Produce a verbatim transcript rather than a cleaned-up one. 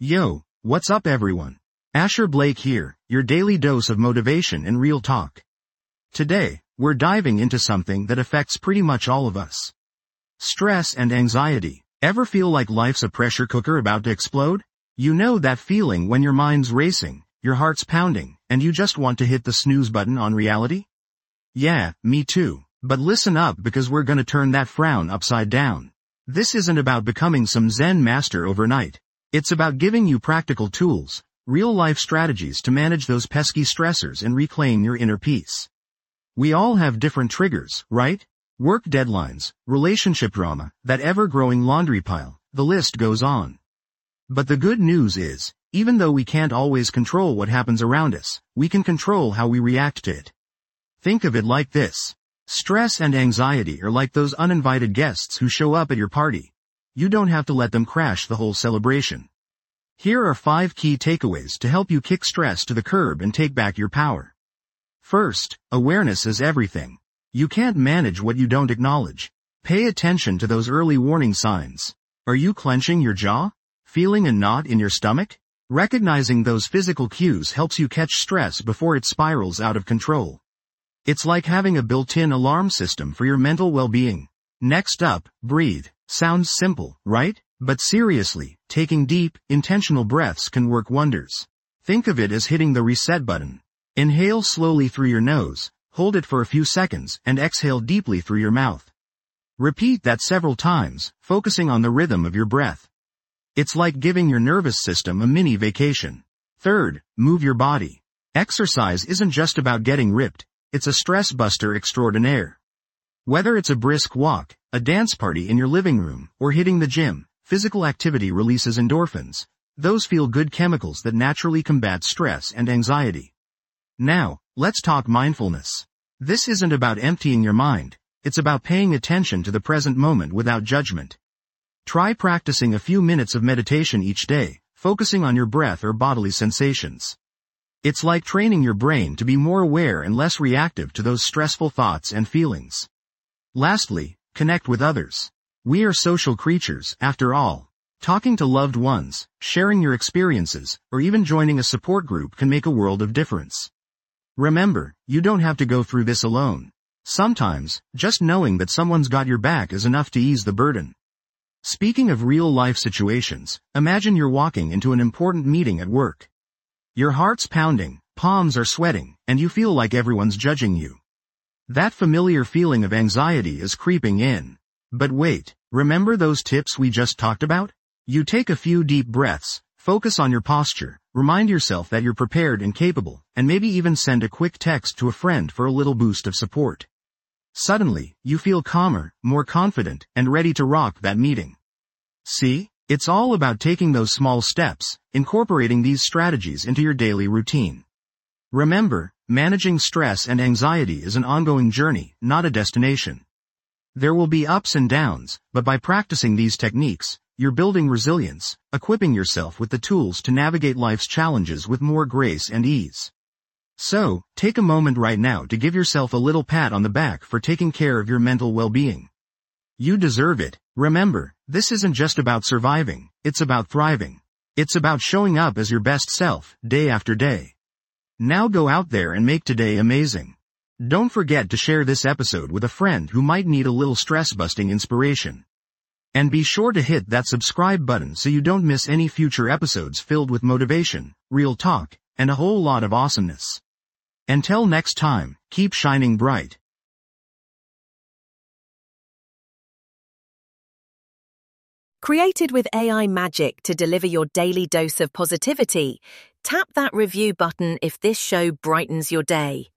Yo, what's up everyone? Asher Blake here, your daily dose of motivation and real talk. Today, we're diving into something that affects pretty much all of us. Stress and anxiety. Ever feel like life's a pressure cooker about to explode? You know that feeling when your mind's racing, your heart's pounding, and you just want to hit the snooze button on reality? Yeah, me too. But listen up because we're gonna turn that frown upside down. This isn't about becoming some Zen master overnight. It's about giving you practical tools, real-life strategies to manage those pesky stressors and reclaim your inner peace. We all have different triggers, right? Work deadlines, relationship drama, that ever-growing laundry pile, the list goes on. But the good news is, even though we can't always control what happens around us, we can control how we react to it. Think of it like this. Stress and anxiety are like those uninvited guests who show up at your party. You don't have to let them crash the whole celebration. Here are five key takeaways to help you kick stress to the curb and take back your power. First, awareness is everything. You can't manage what you don't acknowledge. Pay attention to those early warning signs. Are you clenching your jaw? Feeling a knot in your stomach? Recognizing those physical cues helps you catch stress before it spirals out of control. It's like having a built-in alarm system for your mental well-being. Next up, breathe. Sounds simple, right? But seriously, taking deep, intentional breaths can work wonders. Think of it as hitting the reset button. Inhale slowly through your nose, hold it for a few seconds, and exhale deeply through your mouth. Repeat that several times, focusing on the rhythm of your breath. It's like giving your nervous system a mini vacation. Third, move your body. Exercise isn't just about getting ripped, it's a stress buster extraordinaire. Whether it's a brisk walk, a dance party in your living room, or hitting the gym, physical activity releases endorphins, those feel-good chemicals that naturally combat stress and anxiety. Now, let's talk mindfulness. This isn't about emptying your mind, it's about paying attention to the present moment without judgment. Try practicing a few minutes of meditation each day, focusing on your breath or bodily sensations. It's like training your brain to be more aware and less reactive to those stressful thoughts and feelings. Lastly, connect with others. We are social creatures, after all. Talking to loved ones, sharing your experiences, or even joining a support group can make a world of difference. Remember, you don't have to go through this alone. Sometimes, just knowing that someone's got your back is enough to ease the burden. Speaking of real-life situations, imagine you're walking into an important meeting at work. Your heart's pounding, palms are sweating, and you feel like everyone's judging you. That familiar feeling of anxiety is creeping in. But wait, remember those tips we just talked about? You take a few deep breaths, focus on your posture, remind yourself that you're prepared and capable, and maybe even send a quick text to a friend for a little boost of support. Suddenly, you feel calmer, more confident, and ready to rock that meeting. See? It's all about taking those small steps, incorporating these strategies into your daily routine. Remember, managing stress and anxiety is an ongoing journey, not a destination. There will be ups and downs, but by practicing these techniques, you're building resilience, equipping yourself with the tools to navigate life's challenges with more grace and ease. So, take a moment right now to give yourself a little pat on the back for taking care of your mental well-being. You deserve it. Remember, this isn't just about surviving, it's about thriving. It's about showing up as your best self, day after day. Now go out there and make today amazing. Don't forget to share this episode with a friend who might need a little stress-busting inspiration. And be sure to hit that subscribe button so you don't miss any future episodes filled with motivation, real talk, and a whole lot of awesomeness. Until next time, keep shining bright. Created with A I magic to deliver your daily dose of positivity, tap that review button if this show brightens your day.